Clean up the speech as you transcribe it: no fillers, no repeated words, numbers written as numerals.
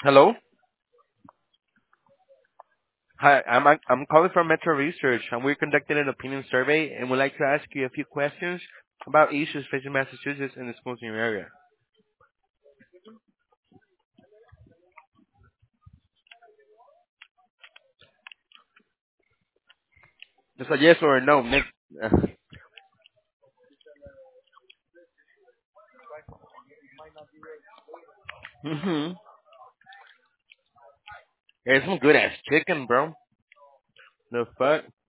Hello. Hi, I'm calling from Metro Research, and we're conducting an opinion survey, and would like to ask you a few questions about issues facing Massachusetts and the Sponsoring area. Just a yes or a no, Nick. Mm-hmm. There's some good ass chicken, bro. The fuck?